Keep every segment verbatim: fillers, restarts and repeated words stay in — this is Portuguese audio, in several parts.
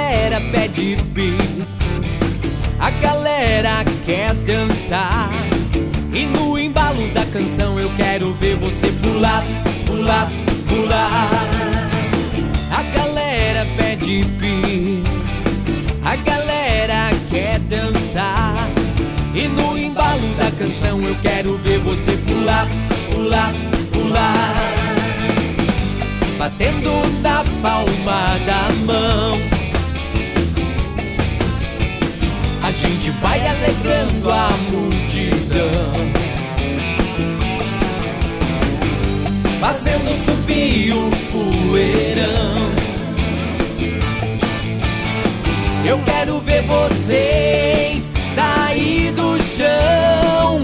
galera pede bis, a galera quer dançar, e no embalo da canção eu quero ver você pular, pular, pular. A galera pede bis, a galera quer dançar, e no embalo da canção eu quero ver você pular, pular, pular. Batendo na palma da mão, a gente vai alegrando a multidão, fazendo subir o poeirão. Eu quero ver vocês sair do chão.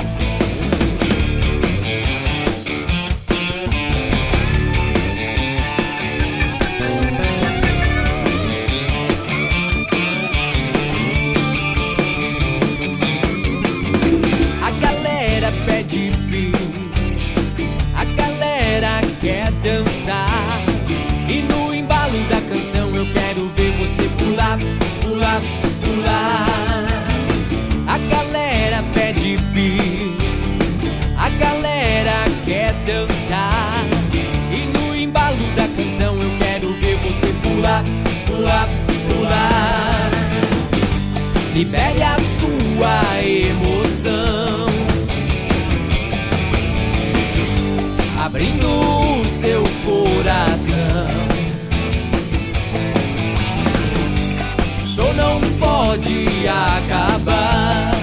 A galera pede bis, a galera quer dançar, e no embalo da canção eu quero ver você pular, pular, pular. A galera pede bis, a galera quer dançar, e no embalo da canção eu quero ver você pular, pular, pular. Libere a sua emoção, abrindo o seu coração. O show não pode acabar